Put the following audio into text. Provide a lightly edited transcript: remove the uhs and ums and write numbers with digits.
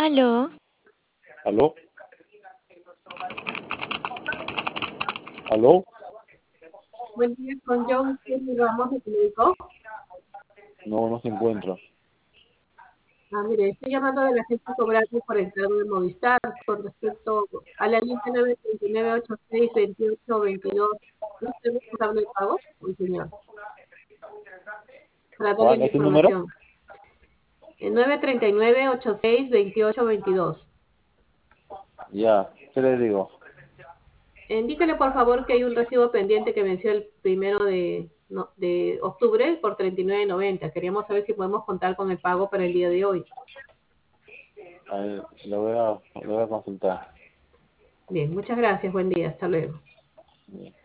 Aló, ¿Aló? ¿Aló? Buen día, con John Ramos de México. No, no se encuentra. Mire, estoy llamando de la agencia cobrante por el cargo de Movistar con respecto a la línea 939-86-28-22. ¿No es responsable de pago? Sí, señor. Para darle ¿Cuál la es su número? información. 939-86-28-22. Ya, ¿qué le digo? Indíquele, por favor, que hay un recibo pendiente que venció el 1 de octubre por 39.90. Queríamos saber si podemos contar con el pago para el día de hoy. A ver, le voy a consultar. Bien, muchas gracias. Buen día. Hasta luego. Bien.